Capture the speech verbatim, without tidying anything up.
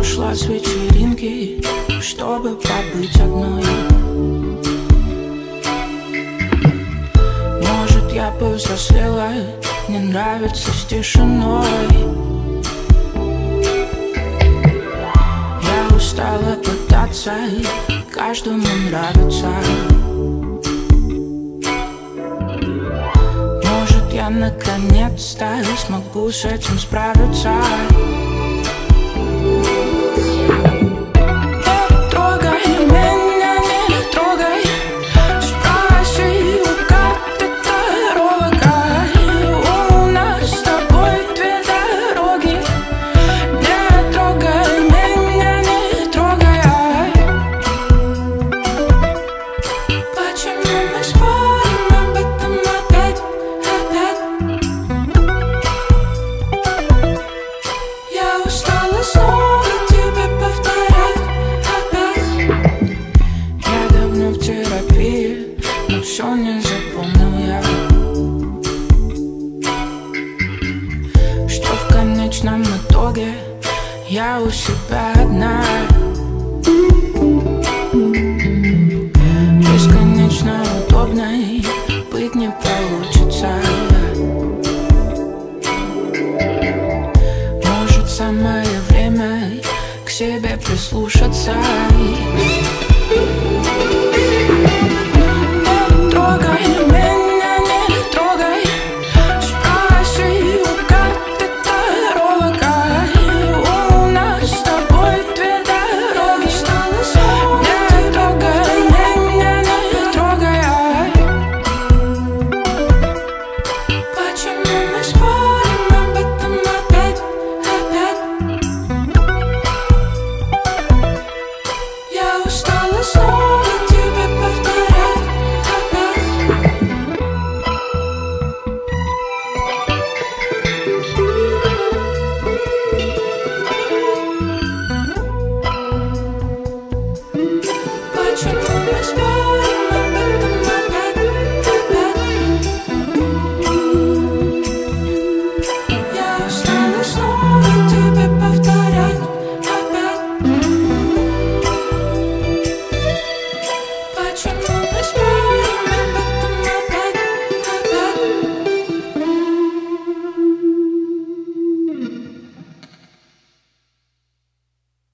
ушла с вечеринки, чтобы побыть одной. Может, я повзрослела, мне нравится с тишиной. Я устала пытаться каждому нравится. Может, я наконец-то смогу с этим справиться. Все не запомнил я, что в конечном итоге я у себя одна. Бесконечно удобной быть не получится. Может, самое время к себе прислушаться.